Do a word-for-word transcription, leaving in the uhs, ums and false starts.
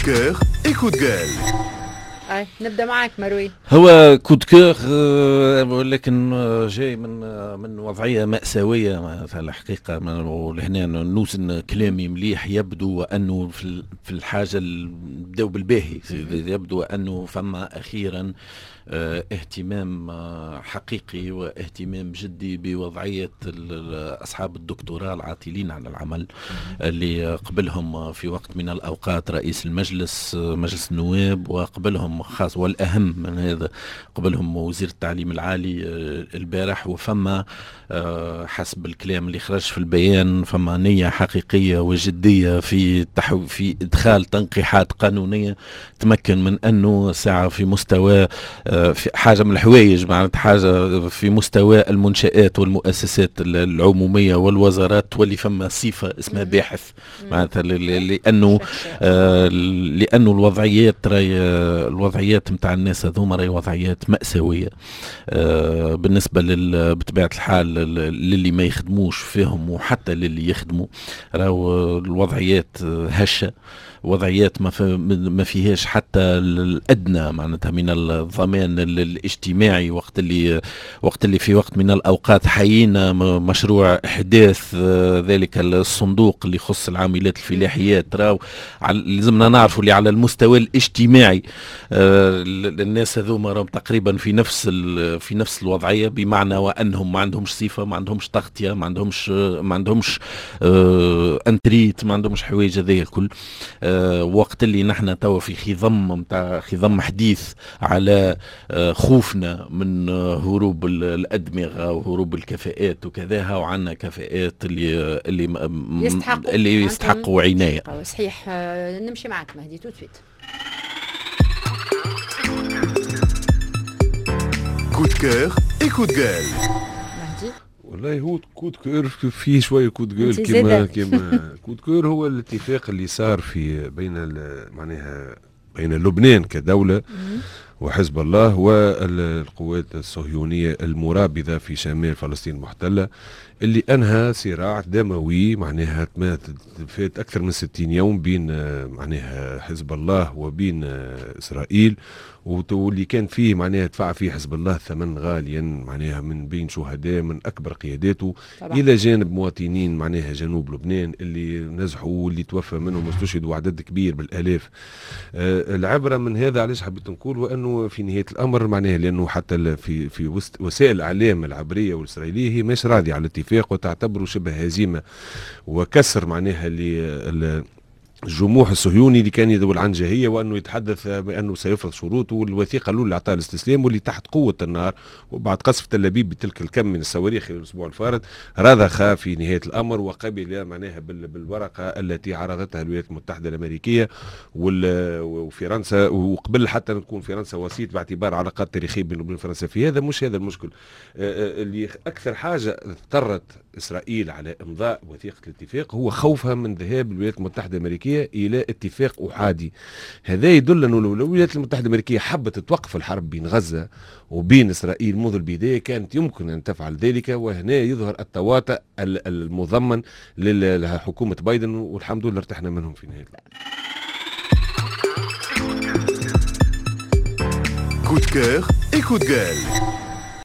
كور اي كود جال. اي نبدا معك مروي. هو كود كور ولكن جاي من من وضعيه ماساويه في الحقيقه. ولهنا نوزن كلامي مليح. يبدو انه في الحاجه نبداو بالباهي. يبدو انه فما اخيرا اهتمام حقيقي واهتمام جدي بوضعية أصحاب الدكتوراه العاطلين عن العمل، اللي قبلهم في وقت من الأوقات رئيس المجلس مجلس النواب، وقبلهم خاص والأهم من هذا قبلهم وزير التعليم العالي البارح. وفما حسب الكلام اللي خرج في البيان فما نية حقيقية وجدية في تحو في إدخال تنقيحات قانونية تمكن من أنه ساعة في مستوى في حاجة من الحوايج، معناتها حاجة في مستوى المنشآت والمؤسسات العمومية والوزارات تولي فما صفة اسمها باحث، معناتها لأنه آه لأنه الوضعيات راي الوضعيات متاع الناس هذوما راي وضعيات مأساوية آه بالنسبة لل بطبيعة الحال للي ما يخدموش فيهم وحتى للي يخدموا. راهو الوضعيات هشة، وضعيات ما ما فيهاش حتى الادنى معناتها من الضمان الاجتماعي. وقت اللي وقت اللي في وقت من الاوقات حيينا مشروع احداث ذلك الصندوق اللي يخص العاملات الفلاحيات، راهو لازمنا نعرفوا اللي على المستوى الاجتماعي الناس هذوما راهم تقريبا في نفس في نفس الوضعيه، بمعنى وانهم ما عندهمش صفه، ما عندهمش تغطيه، ما عندهمش ما عندهمش انتريت، ما عندهمش حوايج هذيا الكل. وقت اللي نحن توا في خضم متاع خضم حديث على خوفنا من هروب الأدمغة وهروب الكفاءات وكذا، وعندنا كفاءات اللي اللي يستحقوا اللي يستحقوا عناية. صحيح. نمشي معك مهدي تو تويت. كود كور اي كود جال. مهدي والله هو كود كور فيه شويه كود جول كما كما كود كور هو الاتفاق اللي صار في بين معناها بين لبنان كدوله وحزب الله والقوات الصهيونيه المرابطه في شمال فلسطين المحتله، اللي انهى صراع دموي معناها فات اكثر من ستين يوم بين معناها حزب الله وبين اسرائيل، واللي كان فيه معناها دفع فيه حزب الله ثمن غاليا معناها من بين شهداء من اكبر قياداته طبعا. الى جانب مواطنين معناها جنوب لبنان اللي نزحوا واللي توفى منهم واستشهدوا عدد كبير بالالاف. آه العبره من هذا علاش حبيت نقول وانه في نهايه الامر معناها لانه حتى في في وسائل الاعلام العبريه والاسرائيليه هي مش راضيه على الاتفاق وتعتبره شبه هزيمه وكسر معناها اللي الجموح الصهيوني اللي كان يدول عن جهية، وأنه يتحدث بأنه سيفرض شروطه، والوثيقة الأولى اللي أعطاها الاستسلام واللي تحت قوة النار وبعد قصف تل أبيب بتلك الكم من الصواريخ الأسبوع الفارط رضخ في نهاية الأمر وقبل معناها بالورقة التي عرضتها الولايات المتحدة الأمريكية وفرنسا، وقبل حتى نكون فرنسا وسيط باعتبار علاقات تاريخية بين لبنان وفرنسا في هذا. مش هذا المشكل اللي أكثر حاجة اضطرت إسرائيل على إمضاء وثيقة الاتفاق هو خوفها من ذهاب الولايات المتحدة الأمريكية إلى اتفاق أحادي. هذا يدل أن الولايات المتحدة الأمريكية حبت توقف الحرب بين غزة وبين إسرائيل منذ البداية، كانت يمكن أن تفعل ذلك، وهنا يظهر التواطؤ المضمن لحكومة بايدن، والحمد لله ارتحنا منهم في نهاية. كود كور اي كود جال.